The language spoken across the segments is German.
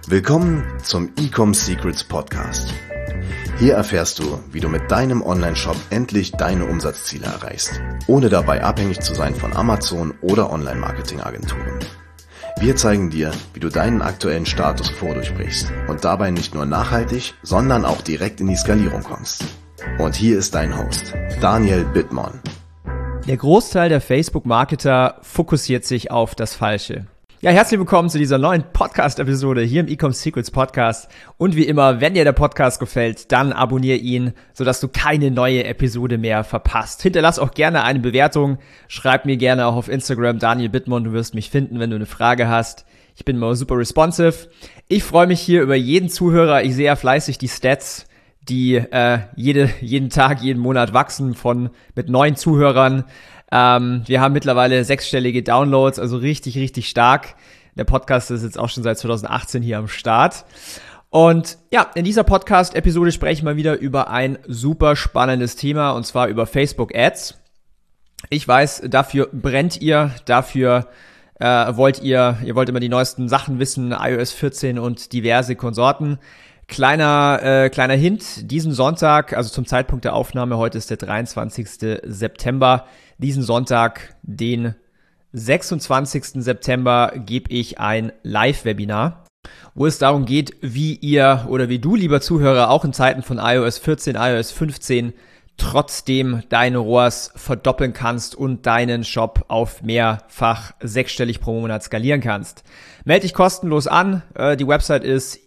Willkommen zum Ecom Secrets Podcast. Hier erfährst du, wie du mit deinem Online-Shop endlich deine Umsatzziele erreichst, ohne dabei abhängig zu sein von Amazon oder Online-Marketing-Agenturen. Wir zeigen dir, wie du deinen aktuellen Status quo durchbrichst und dabei nicht nur nachhaltig, sondern auch direkt in die Skalierung kommst. Und hier ist dein Host, Daniel Bittmann. Der Großteil der Facebook-Marketer fokussiert sich auf das Falsche. Ja, herzlich willkommen zu dieser neuen Podcast-Episode hier im Ecom Secrets Podcast. Und wie immer, wenn dir der Podcast gefällt, dann abonniere ihn, sodass du keine neue Episode mehr verpasst. Hinterlass auch gerne eine Bewertung. Schreib mir gerne auch auf Instagram, Daniel Bittmann. Du wirst mich finden, wenn du eine Frage hast. Ich bin immer super responsive. Ich freue mich hier über jeden Zuhörer. Ich sehe ja fleißig die Stats, die jeden Tag, jeden Monat wachsen mit neuen Zuhörern. Wir haben mittlerweile 6-stellige Downloads, also richtig stark. Der Podcast ist jetzt auch schon seit 2018 hier am Start. Und ja, in dieser Podcast-Episode sprechen wir wieder über ein super spannendes Thema, und zwar über Facebook Ads. Ich weiß, dafür brennt ihr, dafür wollt ihr immer die neuesten Sachen wissen, iOS 14 und diverse Konsorten. Kleiner Hint, diesen Sonntag, also zum Zeitpunkt der Aufnahme, heute ist der 23. September, diesen Sonntag, den 26. September, gebe ich ein Live-Webinar, wo es darum geht, wie ihr oder wie du, lieber Zuhörer, auch in Zeiten von iOS 14, iOS 15 trotzdem deine ROAS verdoppeln kannst und deinen Shop auf mehrfach 6-stellig pro Monat skalieren kannst. Melde dich kostenlos an, die Website ist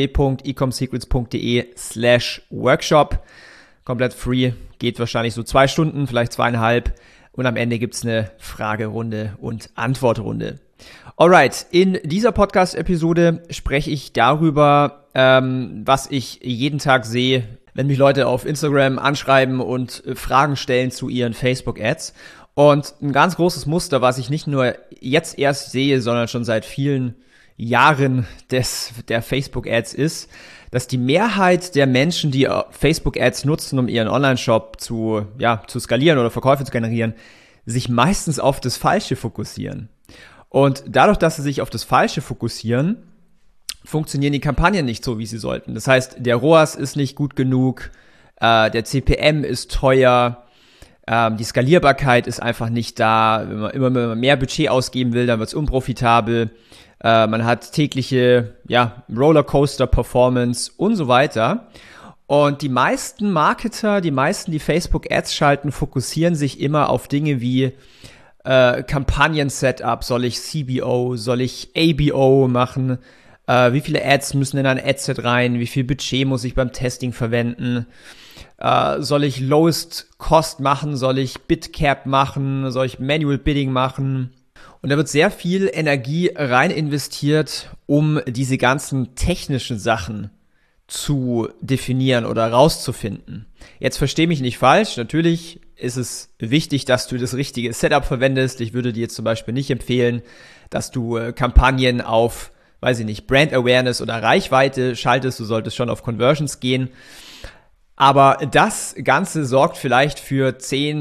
www.ecomsecrets.de/workshop. Komplett free, geht wahrscheinlich so 2 Stunden, vielleicht 2,5. Und am Ende gibt's eine Fragerunde und Antwortrunde. Alright, in dieser Podcast-Episode spreche ich darüber, was ich jeden Tag sehe, wenn mich Leute auf Instagram anschreiben und Fragen stellen zu ihren Facebook-Ads. Und ein ganz großes Muster, was ich nicht nur jetzt erst sehe, sondern schon seit vielen Jahren der Facebook-Ads ist, dass die Mehrheit der Menschen, die Facebook-Ads nutzen, um ihren Online-Shop zu skalieren oder Verkäufe zu generieren, sich meistens auf das Falsche fokussieren. Und dadurch, dass sie sich auf das Falsche fokussieren, funktionieren die Kampagnen nicht so, wie sie sollten. Das heißt, der ROAS ist nicht gut genug, der CPM ist teuer, die Skalierbarkeit ist einfach nicht da. Wenn man mehr Budget ausgeben will, dann wird es unprofitabel. Man hat tägliche Rollercoaster-Performance und so weiter. Und die meisten Marketer, die Facebook-Ads schalten, fokussieren sich immer auf Dinge wie Kampagnen-Setup. Soll ich CBO, soll ich ABO machen? Wie viele Ads müssen in ein Adset rein? Wie viel Budget muss ich beim Testing verwenden? Soll ich Lowest Cost machen? Soll ich Bidcap machen? Soll ich Manual Bidding machen? Und da wird sehr viel Energie rein investiert, um diese ganzen technischen Sachen zu definieren oder rauszufinden. Jetzt versteh mich nicht falsch, natürlich ist es wichtig, dass du das richtige Setup verwendest. Ich würde dir jetzt zum Beispiel nicht empfehlen, dass du Kampagnen auf, Brand Awareness oder Reichweite schaltest. Du solltest schon auf Conversions gehen. Aber das Ganze sorgt vielleicht für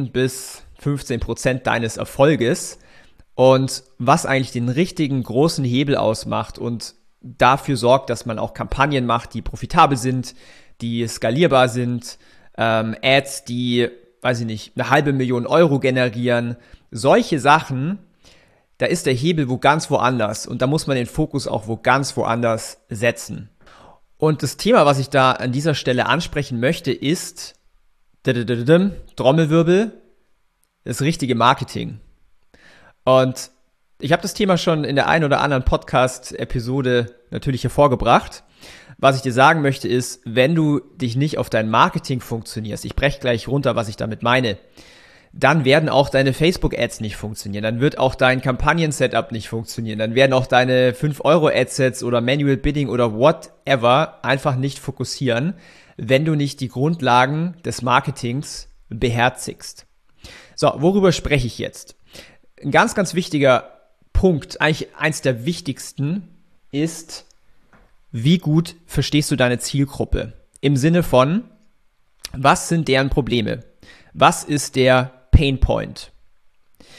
10-15% deines Erfolges. Und was eigentlich den richtigen großen Hebel ausmacht und dafür sorgt, dass man auch Kampagnen macht, die profitabel sind, die skalierbar sind, Ads, die, 500.000 Euro generieren, solche Sachen, da ist der Hebel ganz woanders und da muss man den Fokus auch ganz woanders setzen. Und das Thema, was ich da an dieser Stelle ansprechen möchte, ist, Trommelwirbel, das richtige Marketing. Und ich habe das Thema schon in der einen oder anderen Podcast-Episode natürlich hervorgebracht. Was ich dir sagen möchte ist, wenn du dich nicht auf dein Marketing fokussierst, ich breche gleich runter, was ich damit meine, dann werden auch deine Facebook-Ads nicht funktionieren, dann wird auch dein Kampagnen-Setup nicht funktionieren, dann werden auch deine 5-Euro-Adsets oder Manual Bidding oder whatever einfach nicht fokussieren, wenn du nicht die Grundlagen des Marketings beherzigst. So, worüber spreche ich jetzt? Ein ganz wichtiger Punkt, eigentlich eins der wichtigsten, ist, wie gut verstehst du deine Zielgruppe? Im Sinne von, was sind deren Probleme? Was ist der Pain Point?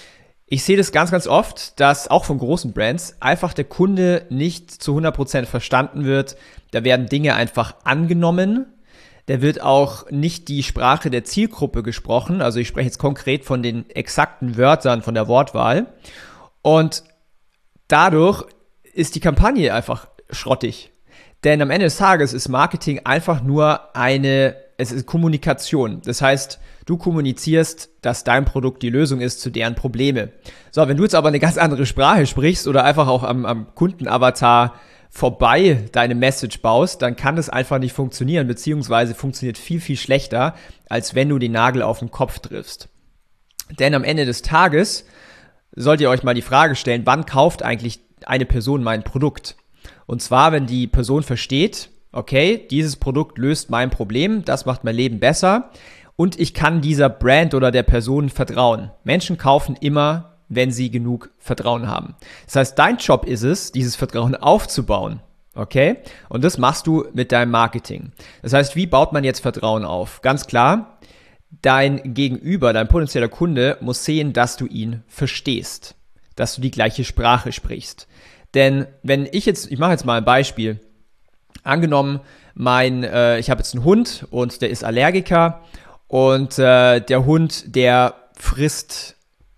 Ich sehe das ganz, ganz oft, dass auch von großen Brands einfach der Kunde nicht zu 100% verstanden wird. Da werden Dinge einfach angenommen. Da wird auch nicht die Sprache der Zielgruppe gesprochen. Also ich spreche jetzt konkret von den exakten Wörtern, von der Wortwahl. Und dadurch ist die Kampagne einfach schrottig. Denn am Ende des Tages ist Marketing einfach nur es ist Kommunikation. Das heißt, du kommunizierst, dass dein Produkt die Lösung ist zu deren Probleme. So, wenn du jetzt aber eine ganz andere Sprache sprichst oder einfach auch am Kundenavatar vorbei deine Message baust, dann kann das einfach nicht funktionieren, beziehungsweise funktioniert viel, viel schlechter, als wenn du den Nagel auf den Kopf triffst. Denn am Ende des Tages sollt ihr euch mal die Frage stellen, wann kauft eigentlich eine Person mein Produkt? Und zwar, wenn die Person versteht, okay, dieses Produkt löst mein Problem, das macht mein Leben besser und ich kann dieser Brand oder der Person vertrauen. Menschen kaufen immer, wenn sie genug Vertrauen haben. Das heißt, dein Job ist es, dieses Vertrauen aufzubauen, okay? Und das machst du mit deinem Marketing. Das heißt, wie baut man jetzt Vertrauen auf? Ganz klar, dein Gegenüber, dein potenzieller Kunde muss sehen, dass du ihn verstehst, dass du die gleiche Sprache sprichst. Denn wenn ich mache jetzt mal ein Beispiel. Angenommen, ich habe jetzt einen Hund und der ist Allergiker und der Hund, der frisst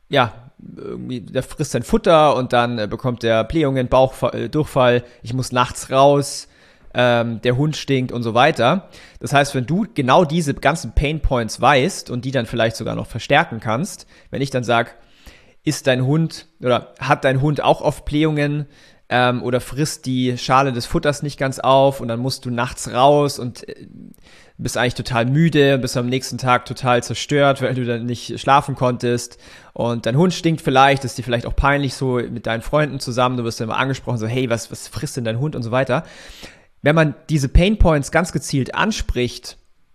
sein Futter und dann bekommt er Blähungen, Durchfall, ich muss nachts raus, der Hund stinkt und so weiter. Das heißt, wenn du genau diese ganzen Pain Points weißt und die dann vielleicht sogar noch verstärken kannst, wenn ich dann sage, hat dein Hund auch oft Blähungen oder frisst die Schale des Futters nicht ganz auf und dann musst du nachts raus und bist eigentlich total müde, bist am nächsten Tag total zerstört, weil du dann nicht schlafen konntest und dein Hund stinkt vielleicht, ist dir vielleicht auch peinlich so mit deinen Freunden zusammen, du wirst dann immer angesprochen, so hey, was frisst denn dein Hund und so weiter. Wenn man diese Pain Points ganz gezielt anspricht,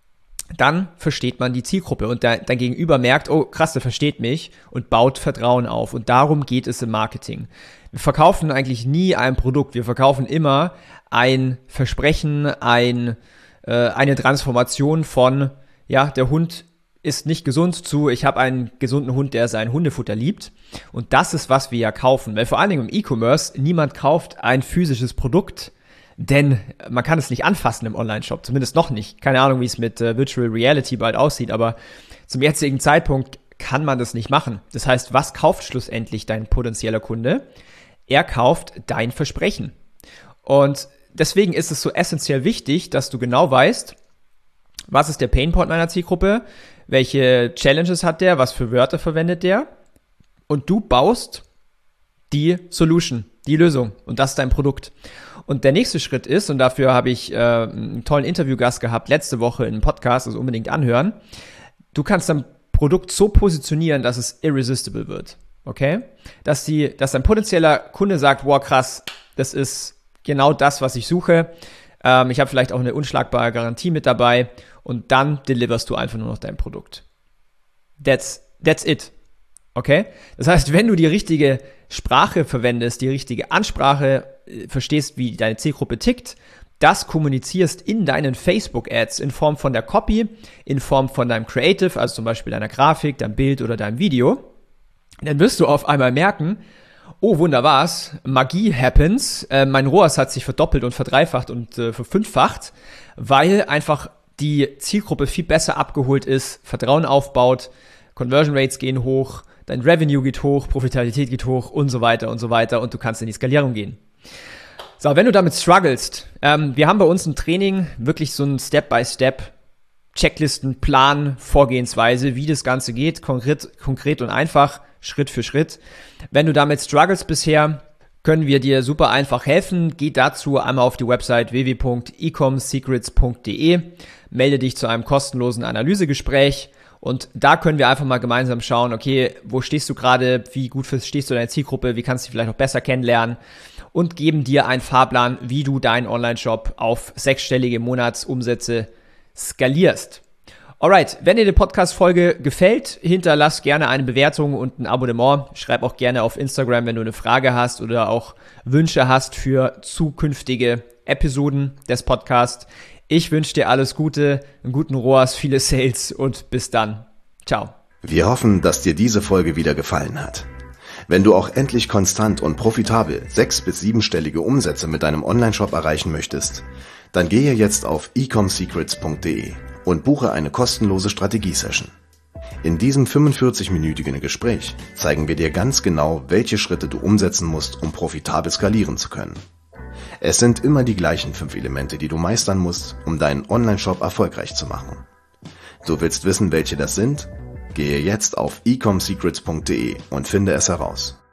dann versteht man die Zielgruppe und dein Gegenüber merkt, oh krass, der versteht mich und baut Vertrauen auf und darum geht es im Marketing. Wir verkaufen eigentlich nie ein Produkt, wir verkaufen immer ein Versprechen, eine Transformation von, der Hund ist nicht gesund zu, ich habe einen gesunden Hund, der sein Hundefutter liebt und das ist, was wir ja kaufen, weil vor allen Dingen im E-Commerce niemand kauft ein physisches Produkt, denn man kann es nicht anfassen im Online-Shop, zumindest noch nicht. Keine Ahnung, wie es mit Virtual Reality bald aussieht, aber zum jetzigen Zeitpunkt kann man das nicht machen. Das heißt, was kauft schlussendlich dein potenzieller Kunde? Er kauft dein Versprechen. Und deswegen ist es so essentiell wichtig, dass du genau weißt, was ist der Painpoint meiner Zielgruppe, welche Challenges hat der, was für Wörter verwendet der und du baust die Solution, die Lösung und das ist dein Produkt. Und der nächste Schritt ist, und dafür habe ich einen tollen Interviewgast gehabt letzte Woche in einem Podcast, also unbedingt anhören, du kannst dein Produkt so positionieren, dass es irresistible wird, okay? Dass dein potenzieller Kunde sagt, wow krass, das ist genau das, was ich suche. Ich habe vielleicht auch eine unschlagbare Garantie mit dabei und dann deliverst du einfach nur noch dein Produkt. That's it. Okay? Das heißt, wenn du die richtige Sprache verwendest, die richtige Ansprache, verstehst, wie deine Zielgruppe tickt, das kommunizierst in deinen Facebook-Ads in Form von der Copy, in Form von deinem Creative, also zum Beispiel deiner Grafik, deinem Bild oder deinem Video, dann wirst du auf einmal merken, oh wunderbar's, Magie happens, mein ROAS hat sich verdoppelt und verdreifacht und verfünffacht, weil einfach die Zielgruppe viel besser abgeholt ist, Vertrauen aufbaut, Conversion Rates gehen hoch, dein Revenue geht hoch, Profitabilität geht hoch und so weiter und du kannst in die Skalierung gehen. So, wenn du damit strugglest, wir haben bei uns im Training wirklich so einen Step-by-Step Checklisten, Plan, Vorgehensweise, wie das Ganze geht, konkret und einfach, Schritt für Schritt. Wenn du damit struggles bisher, können wir dir super einfach helfen. Geh dazu einmal auf die Website www.ecomsecrets.de, melde dich zu einem kostenlosen Analysegespräch und da können wir einfach mal gemeinsam schauen, okay, wo stehst du gerade, wie gut verstehst du deine Zielgruppe, wie kannst du dich vielleicht noch besser kennenlernen und geben dir einen Fahrplan, wie du deinen Online-Shop auf 6-stellige Monatsumsätze skalierst. Alright, wenn dir die Podcast-Folge gefällt, hinterlass gerne eine Bewertung und ein Abonnement. Schreib auch gerne auf Instagram, wenn du eine Frage hast oder auch Wünsche hast für zukünftige Episoden des Podcasts. Ich wünsche dir alles Gute, einen guten ROAS, viele Sales und bis dann. Ciao. Wir hoffen, dass dir diese Folge wieder gefallen hat. Wenn du auch endlich konstant und profitabel 6- bis 7-stellige Umsätze mit deinem Onlineshop erreichen möchtest, dann gehe jetzt auf ecomsecrets.de und buche eine kostenlose Strategie-Session. In diesem 45-minütigen Gespräch zeigen wir dir ganz genau, welche Schritte du umsetzen musst, um profitabel skalieren zu können. Es sind immer die gleichen 5 Elemente, die du meistern musst, um deinen Onlineshop erfolgreich zu machen. Du willst wissen, welche das sind? Gehe jetzt auf ecomsecrets.de und finde es heraus.